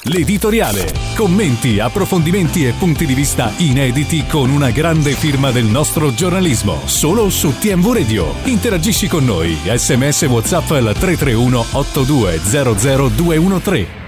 L'editoriale. Commenti, approfondimenti e punti di vista inediti con una grande firma del nostro giornalismo. Solo su TMV Radio. Interagisci con noi. SMS WhatsApp al 331 8200 213.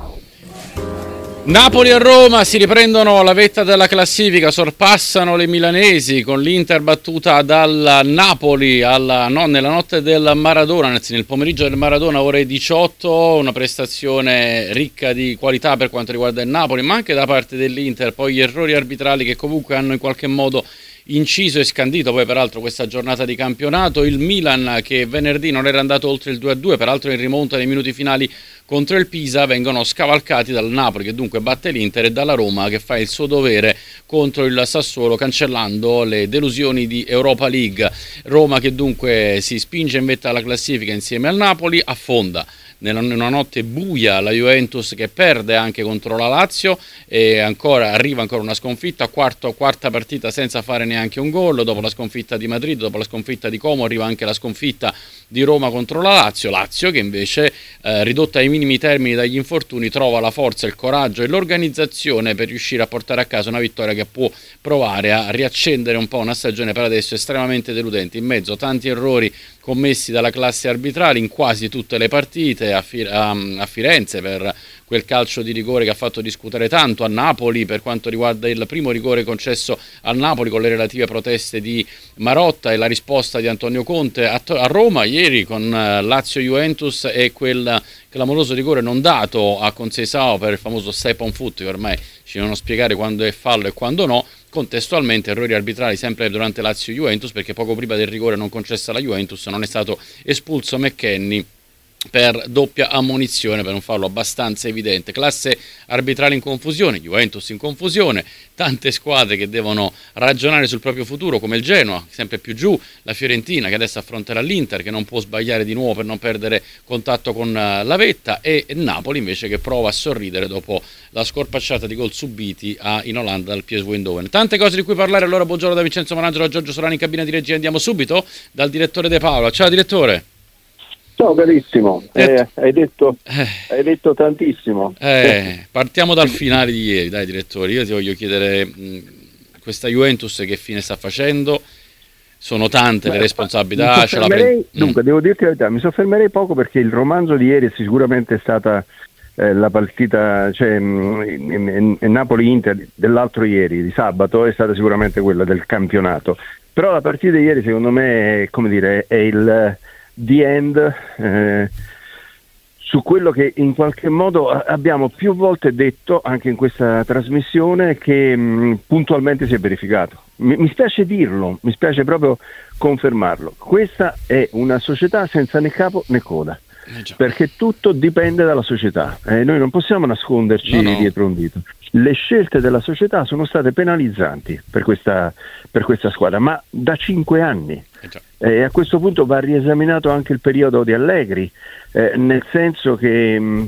Napoli e Roma si riprendono la vetta della classifica, sorpassano le milanesi con l'Inter battuta dal Napoli nella notte del Maradona, anzi nel pomeriggio del Maradona, ore 18, una prestazione ricca di qualità per quanto riguarda il Napoli, ma anche da parte dell'Inter, poi gli errori arbitrali che comunque hanno in qualche modo inciso e scandito poi peraltro questa giornata di campionato. Il Milan, che venerdì non era andato oltre il 2-2, peraltro in rimonta nei minuti finali contro il Pisa, vengono scavalcati dal Napoli, che dunque batte l'Inter, e dalla Roma, che fa il suo dovere contro il Sassuolo, cancellando le delusioni di Europa League. Roma che dunque si spinge in vetta alla classifica insieme al Napoli, affonda in una notte buia la Juventus, che perde anche contro la Lazio, e arriva ancora una sconfitta, quarta partita senza fare neanche un gol. Dopo la sconfitta di Madrid, dopo la sconfitta di Como, arriva anche la sconfitta di Roma contro la Lazio che invece, ridotta ai minimi termini dagli infortuni, trova la forza, il coraggio e l'organizzazione per riuscire a portare a casa una vittoria che può provare a riaccendere un po' una stagione per adesso estremamente deludente, in mezzo a tanti errori commessi dalla classe arbitrale in quasi tutte le partite, a Firenze per quel calcio di rigore che ha fatto discutere tanto, a Napoli per quanto riguarda il primo rigore concesso al Napoli con le relative proteste di Marotta e la risposta di Antonio Conte, a Roma ieri con Lazio-Juventus e quel clamoroso rigore non dato a Conceição per il famoso step on foot, che ormai ci devono spiegare quando è fallo e quando no. Contestualmente errori arbitrali sempre durante Lazio-Juventus, perché poco prima del rigore non concesso alla Juventus non è stato espulso McKennie per doppia ammonizione per un fallo abbastanza evidente. Classe arbitrale in confusione, Juventus in confusione, tante squadre che devono ragionare sul proprio futuro, come il Genoa sempre più giù, la Fiorentina che adesso affronterà l'Inter, che non può sbagliare di nuovo per non perdere contatto con la vetta, e Napoli invece che prova a sorridere dopo la scorpacciata di gol subiti in Olanda dal PSV Eindhoven. Tante cose di cui parlare. Allora buongiorno da Vincenzo Manangelo, da Giorgio Solani in cabina di regia. Andiamo subito dal direttore De Paola. Ciao direttore. Ciao carissimo, hai detto tantissimo. Partiamo dal finale di ieri, dai direttore. Io ti voglio chiedere, questa Juventus che fine sta facendo? Sono tante le responsabilità. Dunque, devo dirti la verità, mi soffermerei poco, perché il romanzo di ieri sicuramente è stata la partita, cioè Napoli-Inter dell'altro ieri, di sabato, è stata sicuramente quella del campionato. Però la partita di ieri secondo me è il the end su quello che in qualche modo abbiamo più volte detto anche in questa trasmissione, che puntualmente si è verificato. Mi spiace dirlo, mi spiace proprio confermarlo. Questa è una società senza né capo né coda, perché tutto dipende dalla società, noi non possiamo nasconderci dietro un dito. Le scelte della società sono state penalizzanti per questa squadra, ma da 5 anni. A questo punto va riesaminato anche il periodo di Allegri, nel senso che,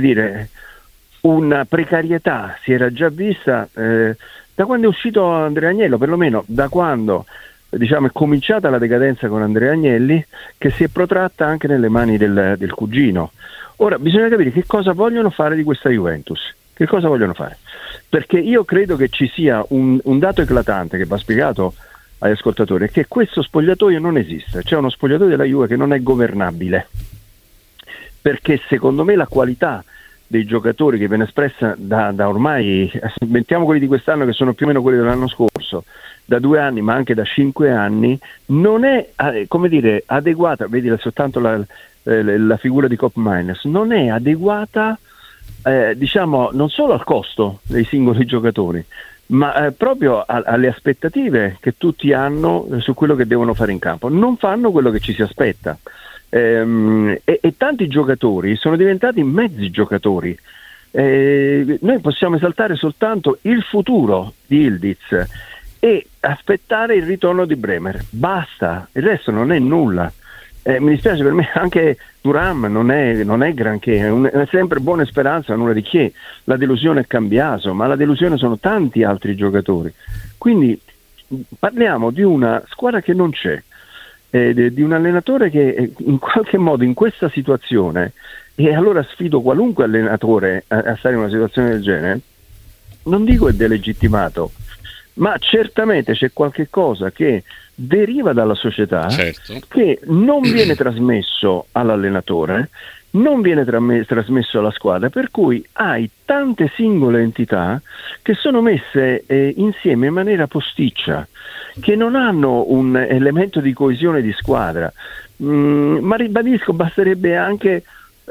una precarietà si era già vista da quando è uscito Andrea Agnello, perlomeno da quando è cominciata la decadenza con Andrea Agnelli, che si è protratta anche nelle mani del cugino. Ora bisogna capire che cosa vogliono fare di questa Juventus. Che cosa vogliono fare? Perché io credo che ci sia un dato eclatante che va spiegato agli ascoltatori, è che questo spogliatoio non esiste. C'è uno spogliatoio della Juve che non è governabile, perché secondo me la qualità dei giocatori che viene espressa da ormai, mettiamo quelli di quest'anno che sono più o meno quelli dell'anno scorso, da 2 anni ma anche da 5 anni, non è adeguata. Vedi soltanto la figura di Cop Miners, non è adeguata non solo al costo dei singoli giocatori, ma proprio alle aspettative che tutti hanno su quello che devono fare in campo. Non fanno quello che ci si aspetta, e tanti giocatori sono diventati mezzi giocatori. Noi possiamo esaltare soltanto il futuro di Yildiz e aspettare il ritorno di Bremer, basta, il resto non è nulla. Mi dispiace, per me anche Thuram non è granché, è sempre buona speranza, nulla di che. La delusione è Cambiaso, ma la delusione sono tanti altri giocatori. Quindi parliamo di una squadra che non c'è, di un allenatore che in qualche modo in questa situazione e allora sfido qualunque allenatore a stare in una situazione del genere. Non dico è delegittimato, ma certamente c'è qualche cosa che deriva dalla società, certo, che non viene trasmesso all'allenatore, non viene trasmesso alla squadra, per cui hai tante singole entità che sono messe insieme in maniera posticcia, che non hanno un elemento di coesione di squadra. Ma ribadisco, basterebbe anche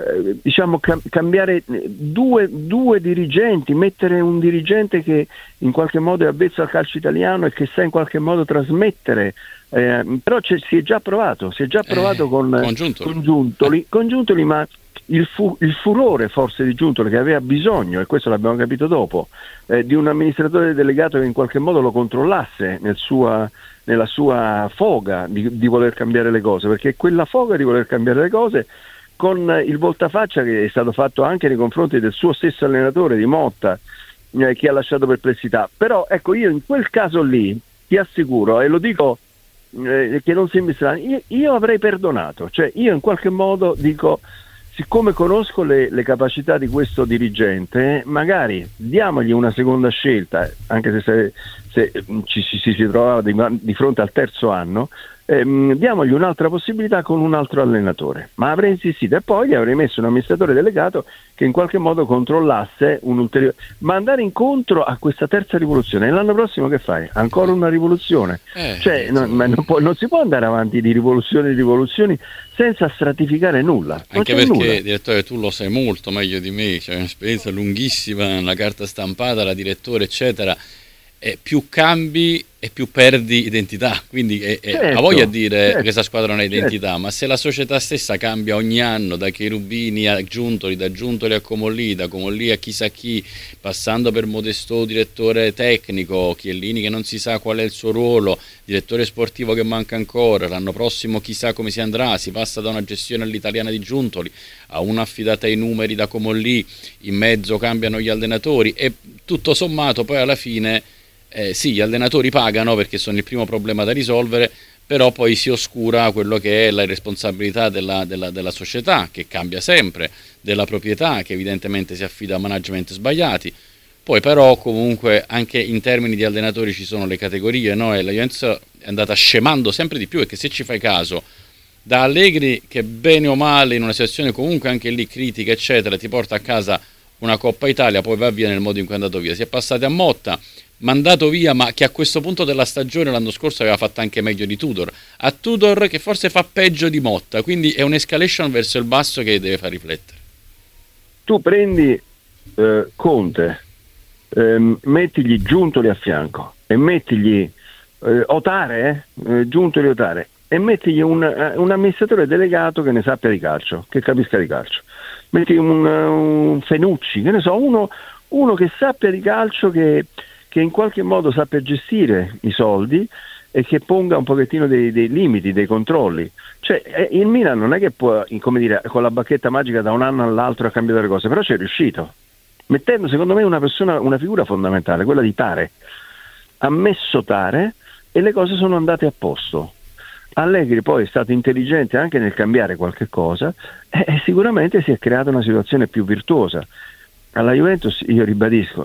cambiare due dirigenti, mettere un dirigente che in qualche modo è avvezzo al calcio italiano e che sa in qualche modo trasmettere, però si è già provato con Giuntoli, ma il furore forse di Giuntoli, che aveva bisogno, e questo l'abbiamo capito dopo, di un amministratore delegato che in qualche modo lo controllasse nella sua foga di voler cambiare le cose, perché quella foga di voler cambiare le cose, con il voltafaccia che è stato fatto anche nei confronti del suo stesso allenatore, di Motta, che ha lasciato perplessità. Però ecco, io in quel caso lì ti assicuro, e lo dico che non sembri strano, io avrei perdonato, cioè io in qualche modo dico, siccome conosco le capacità di questo dirigente, magari diamogli una seconda scelta, anche se si trovava di fronte al terzo anno, diamogli un'altra possibilità con un altro allenatore. Ma avrei insistito, e poi gli avrei messo un amministratore delegato che in qualche modo controllasse un ulteriore, ma andare incontro a questa terza rivoluzione. E l'anno prossimo che fai? Ancora una rivoluzione? Non si può andare avanti di rivoluzioni senza stratificare nulla. Anche perché, direttore, tu lo sai molto meglio di me, c'è un'esperienza lunghissima, la carta stampata, la direttore, eccetera. Più cambi e più perdi identità, quindi ha voglia di dire che questa squadra non ha identità, ma se la società stessa cambia ogni anno, da Cherubini a Giuntoli, da Giuntoli a Comolli, da Comolli a chissà chi, passando per Modestò direttore tecnico, Chiellini che non si sa qual è il suo ruolo, direttore sportivo che manca ancora, l'anno prossimo chissà come si andrà, si passa da una gestione all'italiana di Giuntoli a una affidata ai numeri da Comolli, in mezzo cambiano gli allenatori e tutto sommato poi alla fine sì, gli allenatori pagano perché sono il primo problema da risolvere, però poi si oscura quello che è la responsabilità della società, che cambia sempre, della proprietà, che evidentemente si affida a management sbagliati. Poi però comunque anche in termini di allenatori ci sono le categorie, no? E la Juventus è andata scemando sempre di più, perché se ci fai caso, da Allegri, che bene o male in una situazione comunque anche lì critica eccetera ti porta a casa una Coppa Italia, poi va via nel modo in cui è andato via, si è passati a Motta, mandato via, ma che a questo punto della stagione l'anno scorso aveva fatto anche meglio di Tudor, a Tudor che forse fa peggio di Motta, quindi è un'escalation verso il basso che deve far riflettere. Tu prendi Conte, mettigli Giuntoli a fianco e mettigli Otare, Giuntoli Otare, e mettigli un amministratore delegato che ne sappia di calcio, che capisca di calcio, metti un Fenucci, che ne so, uno che sappia di calcio, che in qualche modo sappia gestire i soldi e che ponga un pochettino dei limiti, dei controlli. Cioè il Milan non è che può, come dire, con la bacchetta magica da un anno all'altro a cambiare le cose, però ci è riuscito, mettendo secondo me una figura fondamentale, quella di Tare. Ha messo Tare e le cose sono andate a posto. Allegri poi è stato intelligente anche nel cambiare qualche cosa e sicuramente si è creata una situazione più virtuosa. Alla Juventus, io ribadisco,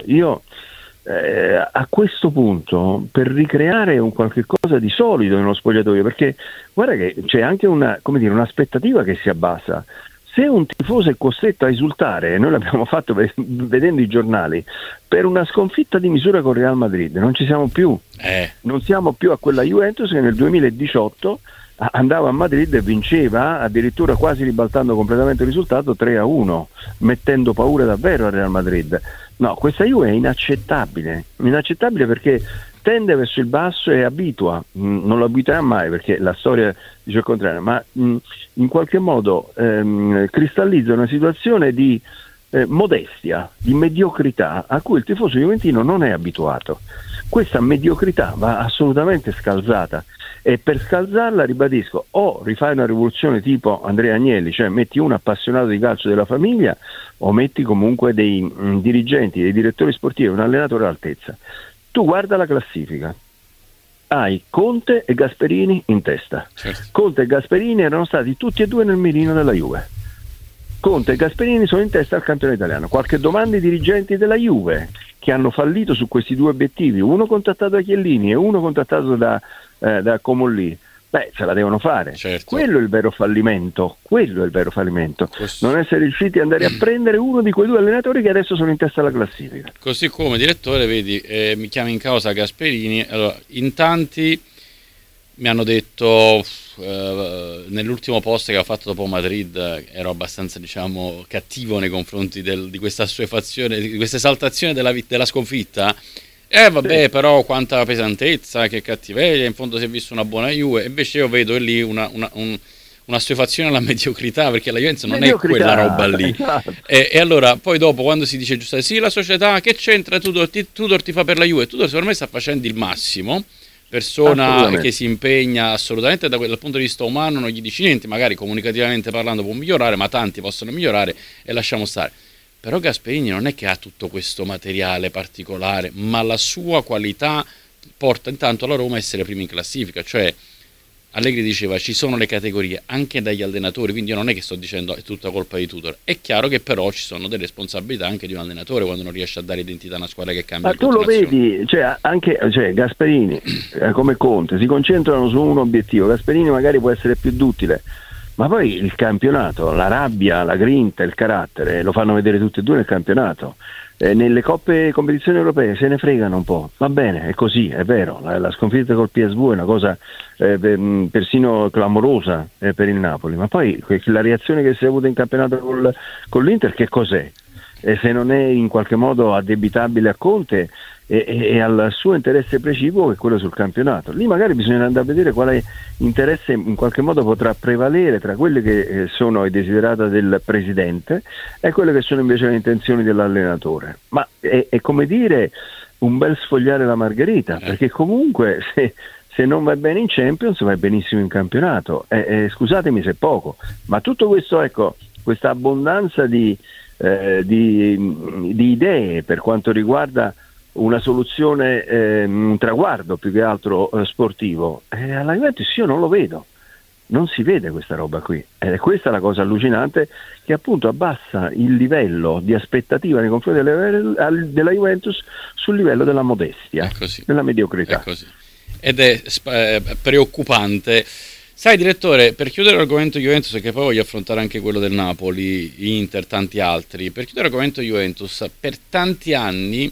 a questo punto, per ricreare un qualche cosa di solido nello spogliatoio, perché guarda che c'è anche un'aspettativa che si abbassa. Se un tifoso è costretto a esultare, e noi l'abbiamo fatto vedendo i giornali, per una sconfitta di misura con Real Madrid, non ci siamo più. Non siamo più a quella Juventus che nel 2018 andava a Madrid e vinceva, addirittura quasi ribaltando completamente il risultato, 3-1, mettendo paura davvero al Real Madrid. No, questa Juve è inaccettabile perché tende verso il basso e abitua, non lo abituerà mai perché la storia dice il contrario, ma in qualche modo cristallizza una situazione di modestia, di mediocrità a cui il tifoso juventino non è abituato. Questa mediocrità va assolutamente scalzata e per scalzarla, ribadisco, o rifai una rivoluzione tipo Andrea Agnelli, cioè metti un appassionato di calcio della famiglia o metti comunque dei dirigenti, dei direttori sportivi, un allenatore all'altezza. Tu guarda la classifica, hai Conte e Gasperini in testa. Certo. Conte e Gasperini erano stati tutti e due nel mirino della Juve. Conte e Gasperini sono in testa al campionato italiano. Qualche domanda ai dirigenti della Juve che hanno fallito su questi due obiettivi, uno contattato da Chiellini e uno contattato da Comolli, se la devono fare. Certo. Quello è il vero fallimento, non essere riusciti ad andare a prendere uno di quei due allenatori che adesso sono in testa alla classifica. Così come direttore, vedi, mi chiama in causa Gasperini. Allora, in tanti mi hanno detto, nell'ultimo post che ho fatto dopo Madrid ero abbastanza, diciamo, cattivo nei confronti di questa assuefazione, di questa esaltazione della sconfitta. Vabbè, sì. Però quanta pesantezza, che cattiveria, in fondo si è visto una buona Juve. Invece io vedo lì un'assuefazione alla mediocrità, perché la Juventus non è quella roba lì. Esatto. E allora poi dopo, quando si dice giusto, sì, la società che c'entra, Tudor ti fa per la Juve. Tudor secondo me sta facendo il massimo, persona che si impegna assolutamente dal punto di vista umano, non gli dici niente, magari comunicativamente parlando può migliorare, ma tanti possono migliorare e lasciamo stare. Però Gasperini non è che ha tutto questo materiale particolare, ma la sua qualità porta intanto la Roma a essere prima in classifica. Cioè, Allegri diceva, ci sono le categorie anche dagli allenatori, quindi io non è che sto dicendo è tutta colpa di Tudor. È chiaro che però ci sono delle responsabilità anche di un allenatore quando non riesce a dare identità a una squadra che cambia. Ma tu lo vedi, anche Gasperini come Conte si concentrano su un obiettivo. Gasperini magari può essere più duttile, ma poi il campionato, la rabbia, la grinta, il carattere lo fanno vedere tutti e due nel campionato. Nelle competizioni europee se ne fregano un po', va bene, è così, è vero, la sconfitta col PSV è una cosa persino clamorosa per il Napoli, ma poi la reazione che si è avuta in campionato con l'Inter che cos'è? Se non è in qualche modo addebitabile a Conte e al suo interesse precipuo, che è quello sul campionato. Lì magari bisogna andare a vedere quale interesse in qualche modo potrà prevalere tra quelle che sono i desiderata del presidente e quelle che sono invece le intenzioni dell'allenatore. Ma è come dire un bel sfogliare la margherita, perché comunque se non va bene in Champions va benissimo in campionato. Scusatemi se è poco, ma tutto questo, questa abbondanza di idee per quanto riguarda una soluzione, un traguardo più che altro sportivo, alla Juventus io non lo vedo, non si vede questa roba qui, ed è questa la cosa allucinante, che appunto abbassa il livello di aspettativa nei confronti della Juventus sul livello della modestia, della mediocrità. È così. Ed è preoccupante. Sai, direttore, per chiudere l'argomento Juventus, perché poi voglio affrontare anche quello del Napoli, Inter, tanti altri, per chiudere l'argomento Juventus, per tanti anni,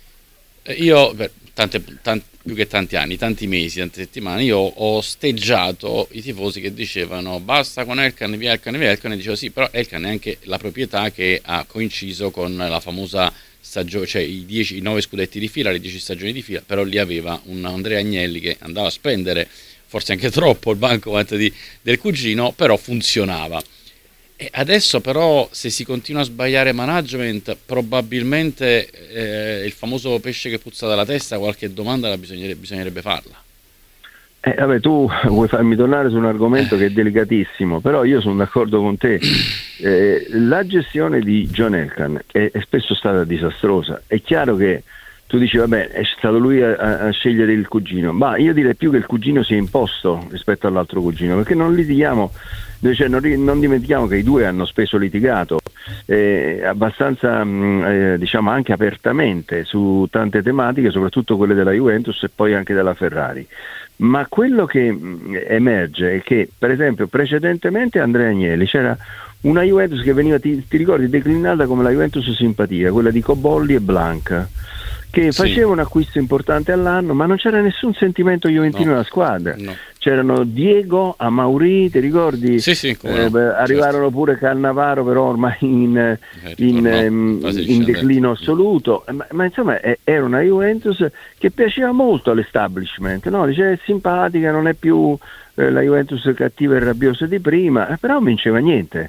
più che tanti anni, tanti mesi, tante settimane, io ho osteggiato i tifosi che dicevano basta con Elkann, via Elkann, e dicevo sì, però Elkann è anche la proprietà che ha coinciso con la famosa stagione, cioè i 9 scudetti di fila, le 10 stagioni di fila, però lì aveva un Andrea Agnelli che andava a spendere forse anche troppo il bancomat del cugino, però funzionava. E adesso però, se si continua a sbagliare management, probabilmente il famoso pesce che puzza dalla testa, qualche domanda bisognerebbe farla. Vabbè, tu vuoi farmi tornare su un argomento che è delicatissimo, però io sono d'accordo con te. La gestione di John Elkann è spesso stata disastrosa. È chiaro che tu dici vabbè, è stato lui a scegliere il cugino, ma io direi più che il cugino si è imposto rispetto all'altro cugino, perché non litighiamo, cioè non dimentichiamo che i due hanno spesso litigato abbastanza diciamo anche apertamente su tante tematiche, soprattutto quelle della Juventus e poi anche della Ferrari. Ma quello che emerge è che, per esempio, precedentemente Andrea Agnelli c'era una Juventus che veniva, ti ricordi, declinata come la Juventus simpatia, quella di Cobolli e Blanca, che faceva un acquisto importante all'anno, ma non c'era nessun sentimento juventino nella squadra. No. C'erano Diego, Amauri, ti ricordi? Sì, arrivarono pure Cannavaro, però ormai in declino assoluto. Ma insomma era una Juventus che piaceva molto all'establishment, no? Dice, è simpatica, non è più la Juventus cattiva e rabbiosa di prima, però non vinceva niente.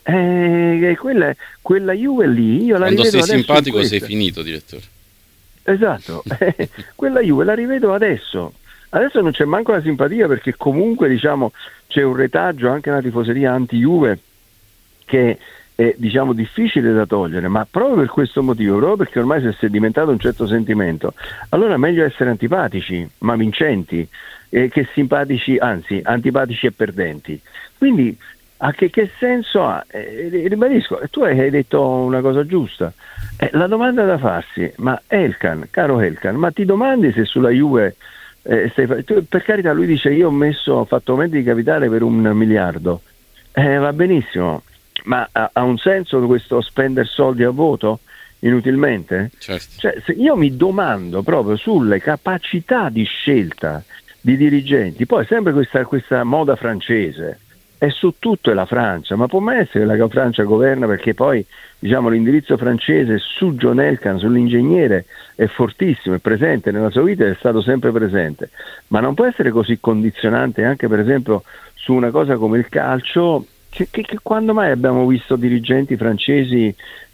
Quella Juve lì, io la rivedo adesso. Quando sei simpatico sei finito, direttore. Esatto, quella Juve la rivedo adesso non c'è manco la simpatia, perché comunque diciamo c'è un retaggio, anche una tifoseria anti-Juve che è diciamo difficile da togliere, ma proprio per questo motivo, proprio perché ormai si è diventato un certo sentimento, allora è meglio essere antipatici ma vincenti che simpatici, anzi antipatici e perdenti. Quindi che senso ha? Ribadisco, tu hai detto una cosa giusta. La domanda da farsi, ma Elkann, caro Elkann, ma ti domandi se sulla Juve per carità, lui dice io ho fatto aumenti di capitale per 1 miliardo, va benissimo, ma ha un senso questo spendere soldi a vuoto inutilmente? Certo. Cioè, io mi domando proprio sulle capacità di scelta di dirigenti, poi sempre questa moda francese, e su tutto è la Francia, ma può mai essere che la Francia governa perché poi l'indirizzo francese su John Elkann, sull'ingegnere, è fortissimo, è presente nella sua vita, è stato sempre presente, ma non può essere così condizionante anche per esempio su una cosa come il calcio, che quando mai abbiamo visto dirigenti francesi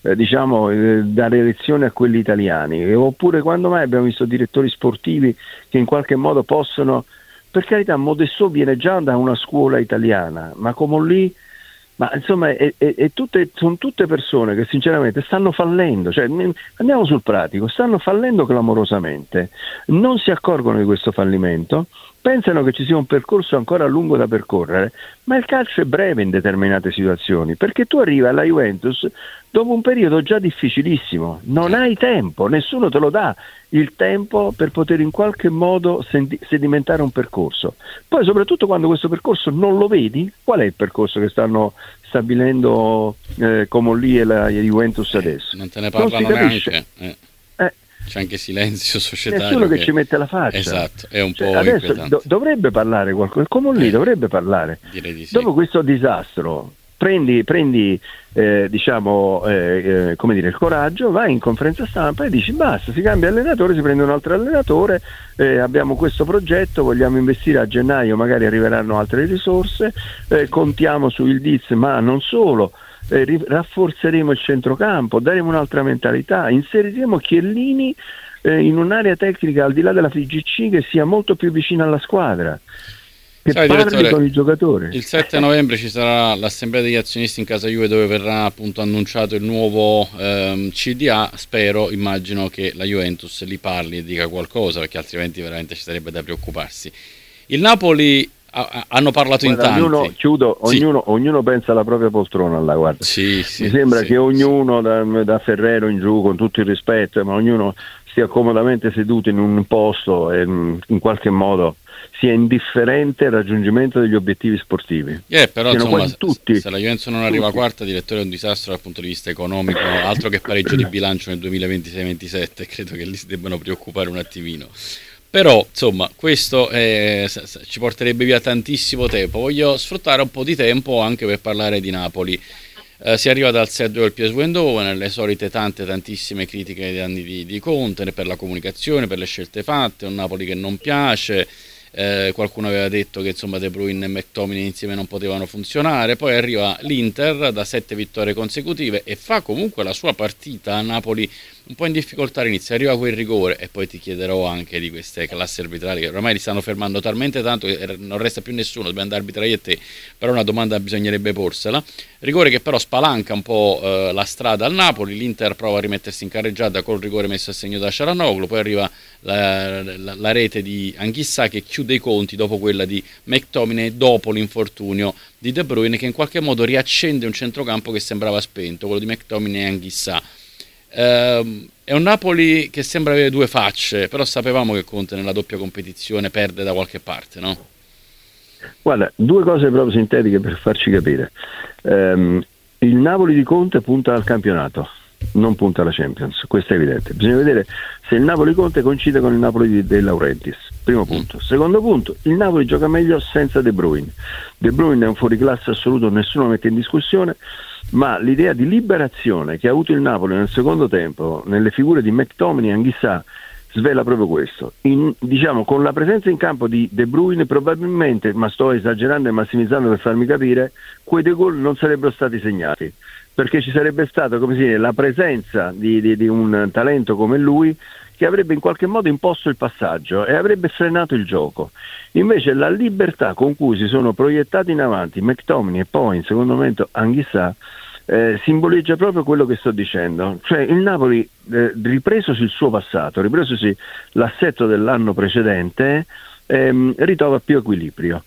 dare lezioni a quelli italiani, oppure quando mai abbiamo visto direttori sportivi che in qualche modo possono. Per carità, Modesto viene già da una scuola italiana, ma come lì, ma insomma, sono tutte persone che sinceramente stanno fallendo, cioè, andiamo sul pratico, stanno fallendo clamorosamente, non si accorgono di questo fallimento, pensano che ci sia un percorso ancora lungo da percorrere, ma il calcio è breve in determinate situazioni, perché tu arrivi alla Juventus dopo un periodo già difficilissimo, non hai tempo, nessuno te lo dà il tempo per poter in qualche modo sedimentare un percorso. Poi soprattutto quando questo percorso non lo vedi, qual è il percorso che stanno stabilendo Comolli e la Juventus adesso? Non te ne parlano neanche. C'è anche silenzio societario. Nessuno che ci mette la faccia. Esatto, è un po' adesso dovrebbe parlare qualcosa, Comolli dovrebbe parlare. Direi di sì. Dopo questo disastro prendi come dire, il coraggio, vai in conferenza stampa e dici basta, si cambia allenatore, si prende un altro allenatore, abbiamo questo progetto, vogliamo investire a gennaio, magari arriveranno altre risorse, contiamo su Yildiz, ma non solo, rafforzeremo il centrocampo, daremo un'altra mentalità, inseriremo Chiellini in un'area tecnica al di là della FIGC che sia molto più vicina alla squadra, che parli con i giocatori. Il 7 novembre ci sarà l'assemblea degli azionisti in casa Juve, dove verrà appunto annunciato il nuovo CDA. Immagino che la Juventus li parli e dica qualcosa, perché altrimenti veramente ci sarebbe da preoccuparsi. Il Napoli hanno parlato in tanti. Ognuno pensa alla propria poltrona là, guarda. Mi sembra che ognuno da Ferrero in giù, con tutto il rispetto, ma ognuno stia comodamente seduto in un posto e in qualche modo sia indifferente al raggiungimento degli obiettivi sportivi. Però insomma, se la Juventus non arriva quarta, direttore, è un disastro dal punto di vista economico, altro che pareggio di bilancio nel 2026-27, credo che lì si debbano preoccupare un attimino. Però insomma questo ci porterebbe via tantissimo tempo. Voglio sfruttare un po' di tempo anche per parlare di Napoli. Si arriva dal 7 del PSV Eindhoven, le solite tantissime critiche ai danni di Conte per la comunicazione, per le scelte fatte, un Napoli che non piace. Qualcuno aveva detto che insomma De Bruyne e McTominay insieme non potevano funzionare. Poi arriva l'Inter da 7 vittorie consecutive e fa comunque la sua partita. A Napoli un po' in difficoltà all'inizio, arriva quel rigore, e poi ti chiederò anche di queste classi arbitrali che ormai li stanno fermando talmente tanto che non resta più nessuno, dobbiamo andare arbitrare io e te, però una domanda bisognerebbe porsela. Rigore che però spalanca un po' la strada al Napoli, l'Inter prova a rimettersi in carreggiata col rigore messo a segno da Çalhanoğlu, poi arriva la rete di Anguissa che chiude i conti dopo quella di McTominay, dopo l'infortunio di De Bruyne, che in qualche modo riaccende un centrocampo che sembrava spento, quello di McTominay e Anguissa. È un Napoli che sembra avere due facce, però sapevamo che Conte nella doppia competizione perde da qualche parte, no? Guarda, due cose proprio sintetiche per farci capire. Il Napoli di Conte punta al campionato, non punta alla Champions, questo è evidente. Bisogna vedere se il Napoli Conte coincide con il Napoli di De Laurentiis, primo punto. Secondo punto, il Napoli gioca meglio senza De Bruyne. De Bruyne è un fuoriclasse assoluto, nessuno mette in discussione, ma l'idea di liberazione che ha avuto il Napoli nel secondo tempo nelle figure di McTominay e Anguissa svela proprio questo. Con la presenza in campo di De Bruyne probabilmente, ma sto esagerando e massimizzando per farmi capire, quei due gol non sarebbero stati segnati, perché ci sarebbe stata, come si dice, la presenza di un talento come lui che avrebbe in qualche modo imposto il passaggio e avrebbe frenato il gioco. Invece la libertà con cui si sono proiettati in avanti McTominay e poi in secondo momento Anguissa simboleggia proprio quello che sto dicendo, cioè il Napoli ripresosi il suo passato, ripresosi l'assetto dell'anno precedente, ritrova più equilibrio.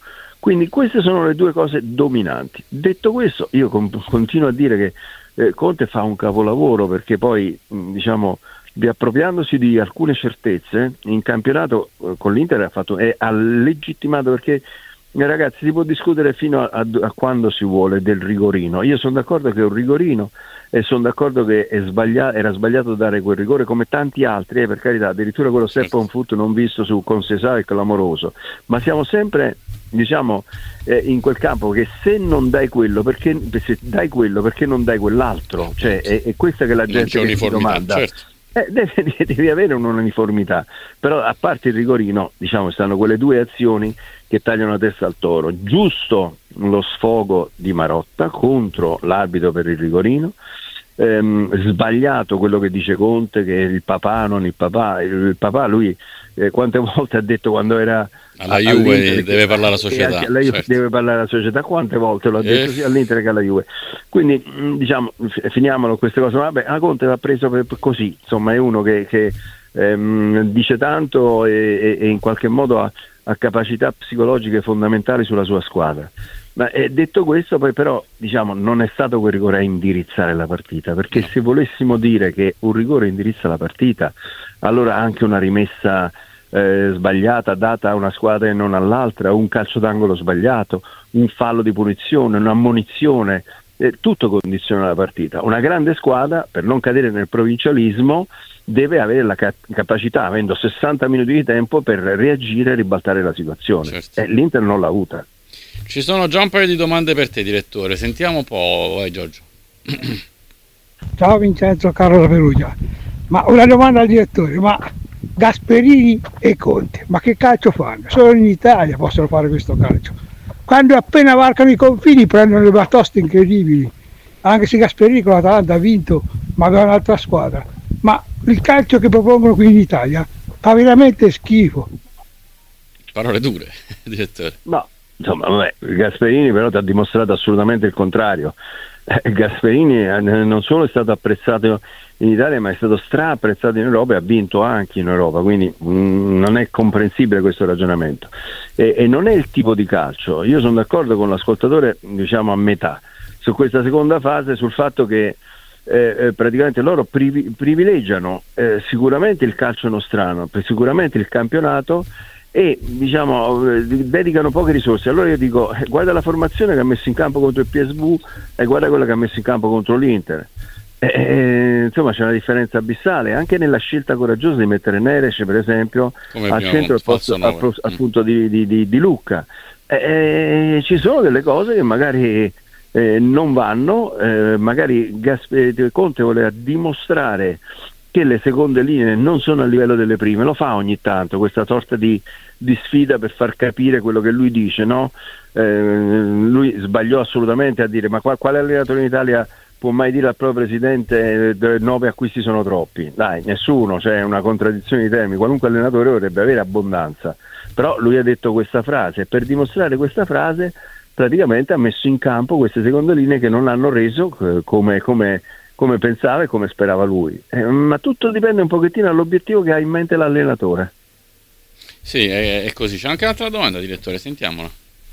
Quindi queste sono le due cose dominanti. Detto questo, io continuo a dire che Conte fa un capolavoro, perché poi diciamo, riappropriandosi di alcune certezze in campionato con l'Inter ha legittimato, perché ragazzi, si può discutere fino a quando si vuole del rigorino. Io sono d'accordo che è un rigorino e sono d'accordo che era sbagliato dare quel rigore, come tanti altri, per carità, addirittura quello step on foot non visto su Concesao è clamoroso, ma siamo sempre diciamo in quel campo che se non dai quello, perché non dai quell'altro, cioè è questa che la gente che si domanda. Certo. Devi avere un'uniformità, però a parte il rigorino, diciamo, stanno quelle due azioni che tagliano la testa al toro. Giusto lo sfogo di Marotta contro l'arbitro per il rigorino, sbagliato quello che dice Conte, che il papà, non il papà. Il papà, lui quante volte ha detto quando era alla Juve deve parlare la società, certo. Deve parlare la società, quante volte lo ha detto sia all'Inter che alla Juve. Quindi diciamo, finiamolo queste cose. Vabbè, Conte l'ha preso per così, insomma, è uno che dice tanto e in qualche modo ha capacità psicologiche fondamentali sulla sua squadra. Ma detto questo, poi però diciamo non è stato quel rigore a indirizzare la partita, perché se volessimo dire che un rigore indirizza la partita, allora anche una rimessa sbagliata data a una squadra e non all'altra, un calcio d'angolo sbagliato, un fallo di punizione, un'ammonizione, tutto condiziona la partita. Una grande squadra, per non cadere nel provincialismo, deve avere la capacità, avendo 60 minuti di tempo, per reagire e ribaltare la situazione. Certo. L'Inter non l'ha avuta. Ci sono già un paio di domande per te, direttore, sentiamo un po', vai Giorgio. Ciao Vincenzo, Carlo da Perugia. Ma una domanda al direttore, ma Gasperini e Conte, ma che calcio fanno? Solo in Italia possono fare questo calcio. Quando appena varcano i confini prendono le batoste incredibili, anche se Gasperini con l'Atalanta ha vinto, ma aveva un'altra squadra. Ma il calcio che propongono qui in Italia fa veramente schifo. Parole dure, direttore. No, insomma, vabbè, Gasperini però ti ha dimostrato assolutamente il contrario. Gasperini non solo è stato apprezzato in Italia, ma è stato apprezzato in Europa e ha vinto anche in Europa, quindi non è comprensibile questo ragionamento e non è il tipo di calcio. Io sono d'accordo con l'ascoltatore, diciamo a metà, su questa seconda fase, sul fatto che praticamente loro privilegiano sicuramente il calcio nostrano, sicuramente il campionato, e diciamo dedicano poche risorse. Allora io dico, guarda la formazione che ha messo in campo contro il PSV e guarda quella che ha messo in campo contro l'Inter. Insomma, c'è una differenza abissale anche nella scelta coraggiosa di mettere Neres, per esempio, al centro al posto appunto di Lucca. Ci sono delle cose che magari non vanno, magari Conte voleva dimostrare che le seconde linee non sono a livello delle prime, lo fa ogni tanto, questa sorta di sfida per far capire quello che lui dice, no? Lui sbagliò assolutamente a dire, ma quale allenatore in Italia può mai dire al proprio presidente 9 acquisti sono troppi? Dai, nessuno, c'è una contraddizione di termini, qualunque allenatore dovrebbe avere abbondanza, però lui ha detto questa frase e per dimostrare questa frase praticamente ha messo in campo queste seconde linee che non l'hanno reso come pensava e come sperava lui, ma tutto dipende un pochettino dall'obiettivo che ha in mente l'allenatore. Sì, è così. C'è anche un'altra domanda, direttore, sentiamola.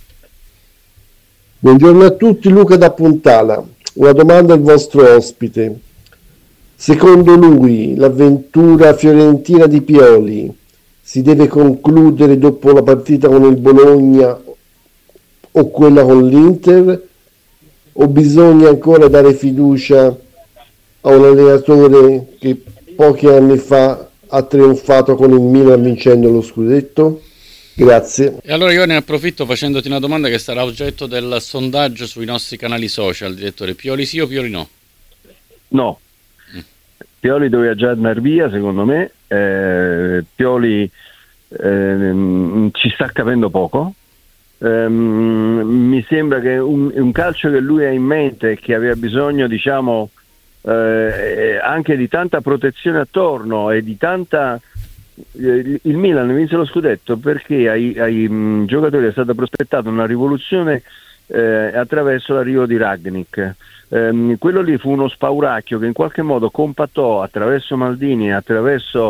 Buongiorno a tutti, Luca da Puntala. Una domanda al vostro ospite. Secondo lui l'avventura fiorentina di Pioli si deve concludere dopo la partita con il Bologna o quella con l'Inter, o bisogna ancora dare fiducia a un allenatore che pochi anni fa ha trionfato con il Milan vincendo lo scudetto? Grazie. E allora io ne approfitto facendoti una domanda che sarà oggetto del sondaggio sui nostri canali social, direttore. Pioli sì o Pioli no? No. Pioli doveva già andare via, secondo me. Pioli ci sta capendo poco. Mi sembra che un calcio che lui ha in mente, che aveva bisogno, diciamo, anche di tanta protezione attorno e di tanta... Il Milan vinse lo scudetto perché ai giocatori è stata prospettata una rivoluzione attraverso l'arrivo di Rangnick. Quello lì fu uno spauracchio che in qualche modo compattò attraverso Maldini, attraverso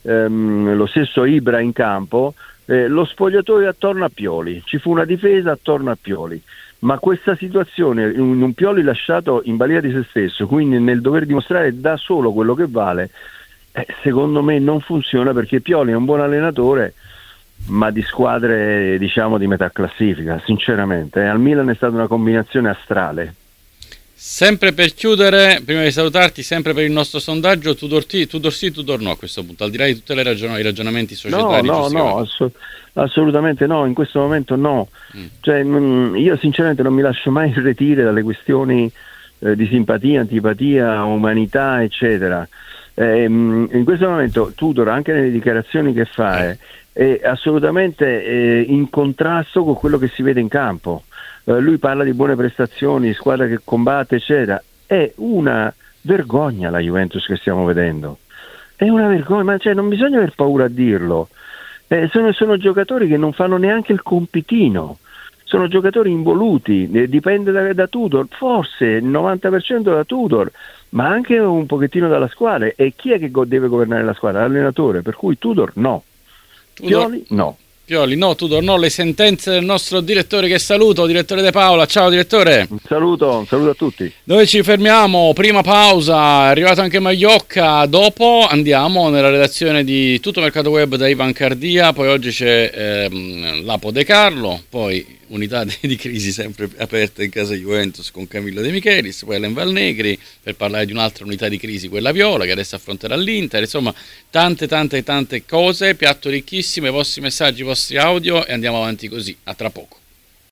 lo stesso Ibra in campo, lo spogliatoio attorno a Pioli, ci fu una difesa attorno a Pioli, ma questa situazione, un Pioli lasciato in balia di se stesso, quindi nel dover dimostrare da solo quello che vale, secondo me non funziona, perché Pioli è un buon allenatore, ma di squadre diciamo di metà classifica, sinceramente. Al Milan è stata una combinazione astrale. Sempre per chiudere, prima di salutarti, sempre per il nostro sondaggio, Tudor sì, Tudor no a questo punto, al di là di tutti i ragionamenti societari. No, assolutamente no, in questo momento no. Cioè, io sinceramente non mi lascio mai irretire dalle questioni di simpatia, antipatia, umanità, eccetera. In questo momento Tudor, anche nelle dichiarazioni che fa, è assolutamente in contrasto con quello che si vede in campo. Lui parla di buone prestazioni, squadra che combatte, eccetera. È una vergogna la Juventus che stiamo vedendo. È una vergogna, ma cioè, non bisogna aver paura a dirlo. Sono giocatori che non fanno neanche il compitino. Sono giocatori involuti, dipende da Tudor, forse il 90% da Tudor, ma anche un pochettino dalla squadra. E chi è che deve governare la squadra? L'allenatore, per cui Tudor no. Pioli no. Pioli no, Tudor no. Le sentenze del nostro direttore, che saluto, direttore De Paola. Ciao direttore. Un saluto a tutti. Dove ci fermiamo? Prima pausa, è arrivato anche Magliocca, dopo andiamo nella redazione di Tutto Mercato Web da Ivan Cardia, poi oggi c'è Lapo De Carlo, poi unità di crisi sempre aperta in casa Juventus con Camillo De Michelis, poi Ellen Valnegri per parlare di un'altra unità di crisi, quella viola, che adesso affronterà l'Inter. Insomma, tante cose, piatto ricchissimo, i vostri messaggi, i vostri audio, e andiamo avanti così. A tra poco.